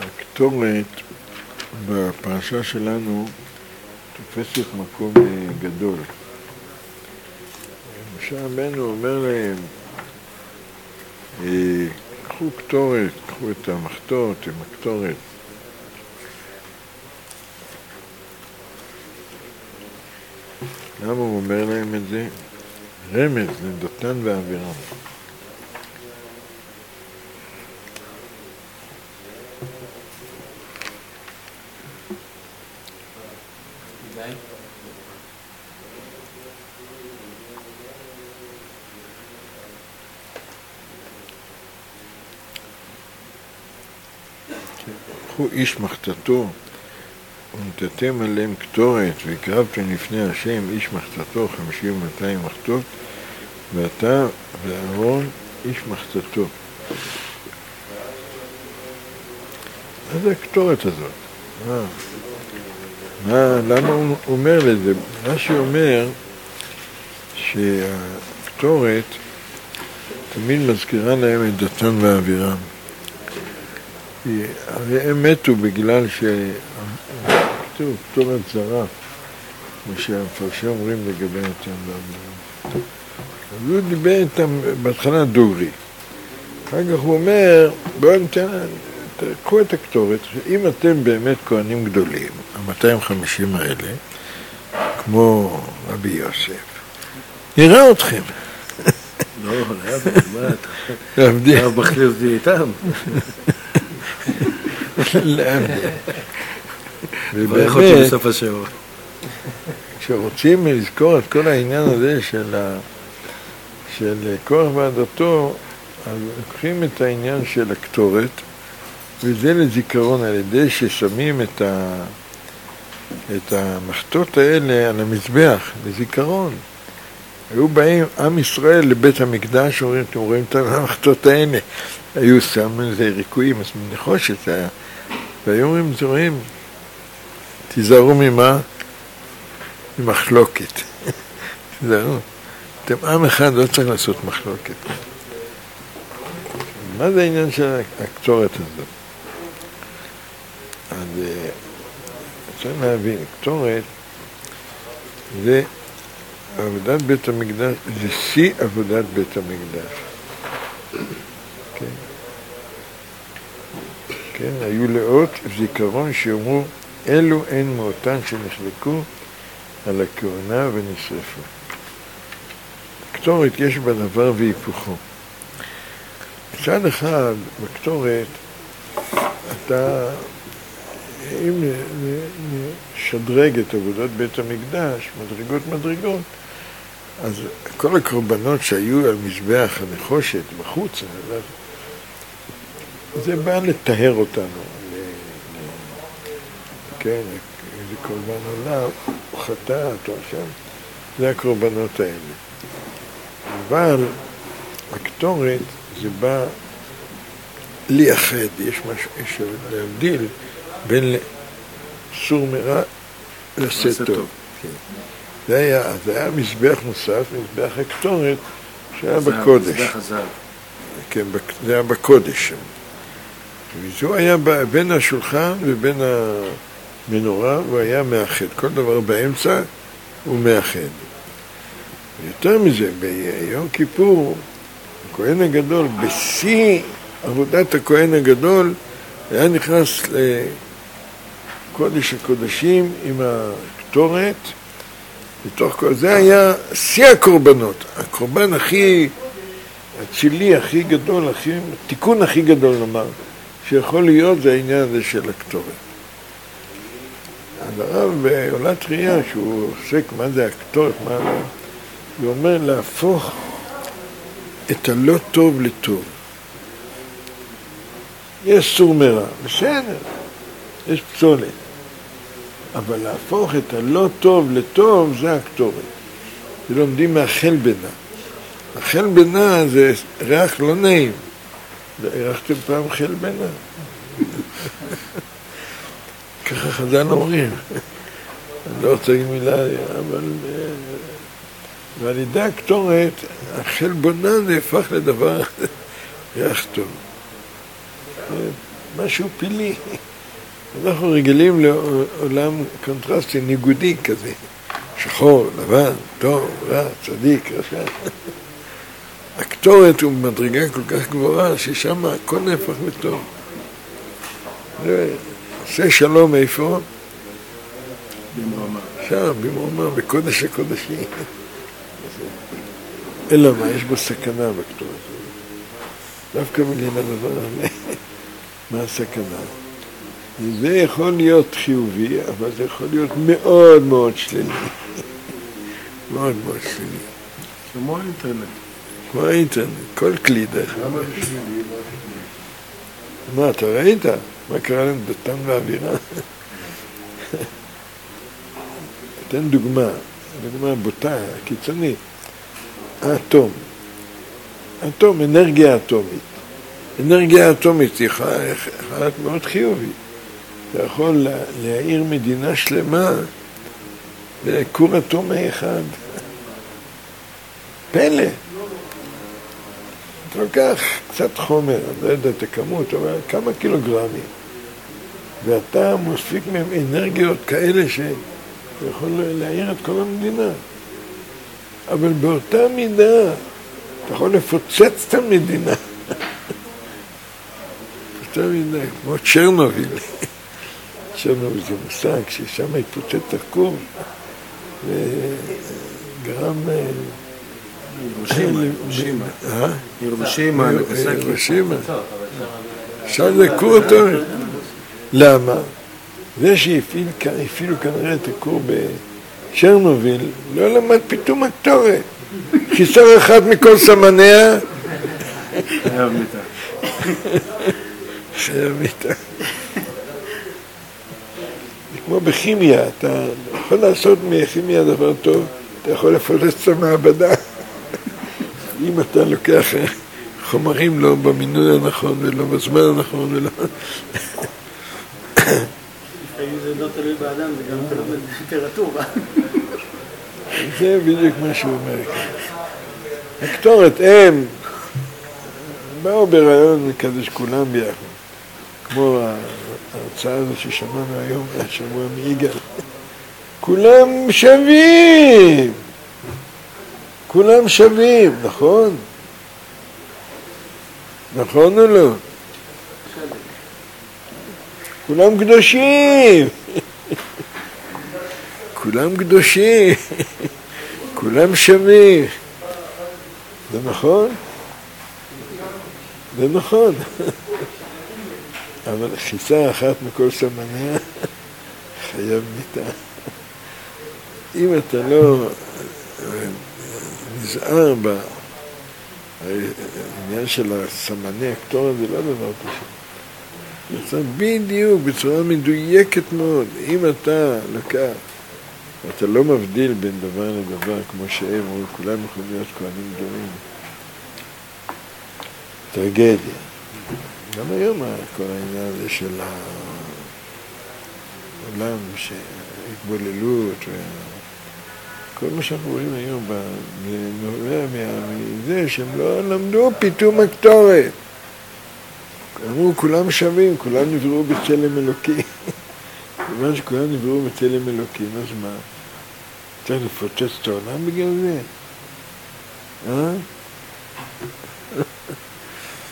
הקטורת בפרשה שלנו תופסת מקום גדול. משה רבנו אומר להם, קחו קטורת, קחו את המחטות עם הקטורת. למה הוא אומר להם את זה? רמז לדתן ואבירם. קחו איש מחתתו ונתתם עליהם קטורת והקרבתם לפני השם איש מחתתו 50 ו200 מחתות ואתה ואהרון איש מחתתו. מה זה הקטורת הזאת? למה הוא אומר לזה? מה שאומר שהקטורת תמיד מזכירה להם את דתן ואבירם. הרי הם מתו בגלל כתוב קטורת זרה, כמו שהמפרשים אומרים לגבי דתן ואבירם. אז הוא דיבר איתם בהתחלה דוגרי. אחר כך הוא אומר, בואו תקחו את הקטורת, אם אתם באמת כהנים גדולים, ה-250 האלה, כמו רבי יוסף, נראה אתכם. לא, להבדיל. הרב מחליף זה איתם. להבדיל. ובאמת, אותי בסוף השבוע. כשרוצים לזכור את כל העניין הזה של כוח ועדתו, אז לוקחים את העניין של הקטורת, וזה לזיכרון על ידי ששמים את המחתות האלה על המזבח, לזיכרון. היו באים עם ישראל לבית המקדש, אומרים, אתם רואים את המחתות האלה, היו שמים איזה ריקויים, אז מנחושת היה, והיו אומרים, זורים, תיזהרו ממה? ממחלוקת. תיזהרו. אתם עם אחד לא צריך לעשות מחלוקת. מה זה העניין של הקטורת הזאת? אז צריך להבין, קטורת זה עבודת בית המקדש, זה שיא עבודת בית המקדש. כן. כן, היו לאות זיכרון שאומרו, אלו הן מאותן שנחלקו על הכהונה ונשרפו. קטורת יש בה דבר והיפוכו. מצד אחד, בקטורת, אתה, אם נשדרג את עבודת בית המקדש, מדרגות, אז כל הקורבנות שהיו על מזבח הנחושת בחוץ, זה בא לטהר אותנו. כן, איזה קורבן עולה, או חטאת, או שם, זה הקורבנות האלה. אבל הקטורת זה בא לייחד, יש להבדיל בין סור מרע לעשה טוב. זה היה מזבח נוסף, מזבח הקטורת שהיה בקודש. מזבח הזל. כן, זה היה בקודש שם. וזו היה בין השולחן ובין המנורה, הוא היה מאחד. כל דבר באמצע הוא מאחד. ויותר מזה, ביום כיפור, הכהן הגדול, בשיא עבודת הכהן הגדול, היה נכנס לקודש הקודשים עם הקטורת, בתוך כל זה היה שיא הקורבנות, הקורבן הכי הצילי, הכי גדול, התיקון הכי גדול נאמר, שיכול להיות זה העניין הזה של הקטורת. אז הרב בעולת ראייה, שהוא עוסק מה זה הקטורת, הוא אומר להפוך את הלא טוב לטוב. יש סור מרע, בסדר, יש פסולת. אבל להפוך את הלא טוב לטוב זה הקטורת. ולומדים מהחל בינה. החל בינה זה ריח לא נעים. הריחתם פעם חל בינה? ככה חז"ל אומרים. אני לא רוצה להגיד מילה, אבל ועל ידי הקטורת, החל בינה זה הפך לדבר ריח טוב. משהו פילי. אנחנו רגילים לעולם קונטרסטי, ניגודי כזה. שחור, לבן, טוב, רע, צדיק, רשע. הקטורת הוא מדרגה כל כך גבוהה, ששם הכל נהפך לטוב. עושה שלום איפה? במרומה. שם, במרומה, בקודש הקודשים. אלא מה, יש בו סכנה בקטורת. דווקא בגלל הדבר הזה. מה הסכנה? זה יכול להיות חיובי, אבל זה יכול להיות מאוד מאוד שלילי. מאוד מאוד שלילי. כמו האינטרנט. כמו האינטרנט, כל כלי דרך. למה זה שלילי? מה, אתה ראית? מה קרה להם בתם לאווירה? אתן דוגמה בוטה, קיצונית. האטום. אטום, אנרגיה אטומית. אנרגיה אטומית היא חלק מאוד חיובי. אתה יכול להעיר מדינה שלמה בכור אטומי אחד. פלא. אתה לוקח קצת חומר, אני לא יודע את הכמות, אבל כמה קילוגרמים. ואתה מוסיף מהם אנרגיות כאלה שיכול להעיר את כל המדינה. אבל באותה מידה אתה יכול לפוצץ את המדינה. באותה מידה, כמו צ'רנוביל. צ'רנוביל זה מושג ששם התפוצץ הכור וגרם... ירושימה, נגסקי. ירושימה. עכשיו זה כור אטומי. למה? זה שהפעילו כנראה את הכור בצ'רנוביל, לא למד פתאום הקטורת. חיסר אחד מכל סמניה. חייב מיתה. חייב מיתה. זה כמו בכימיה, אתה יכול לעשות מכימיה דבר טוב, אתה יכול לפוצץ את המעבדה. אם אתה לוקח חומרים לא במינוי הנכון ולא בזמן הנכון ולא... לפעמים זה לא תלוי באדם, זה גם תלוי בטמפרטורה. זה בדיוק מה שהוא אומר. הקטורת, הם באו ברעיון לקדש כולם ביחד. כמו ההרצאה הזו ששמענו היום, השבוע מיגאל. כולם שווים! כולם שווים, נכון? נכון או לא? כולם קדושים! כולם קדושים! כולם שווים! זה נכון? זה נכון. אבל חיסה אחת מכל סמניה חייב מיתה. אם אתה לא נזהר בעניין של הסמני הקטורת, זה לא דבר פשוט. זה בדיוק בצורה מדויקת מאוד. אם אתה לוקח, אתה לא מבדיל בין דבר לדבר, כמו שהם אמרו, כולם יכולים להיות כהנים גדולים. טרגדיה. גם היום כל העניין הזה של העולם, שהתבוללות, כל מה שאנחנו רואים היום נובע מזה שהם לא למדו פתאום הקטורת. אמרו, כולם שווים, כולם נבראו בצלם אלוקי. כיוון שכולם נבראו בצלם אלוקי, אז מה? צריך לפוצץ את העולם בגלל זה?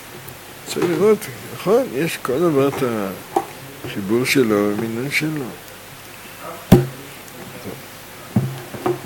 צריך לראות, נכון, יש כל דבר את החיבור שלו, המינון שלו.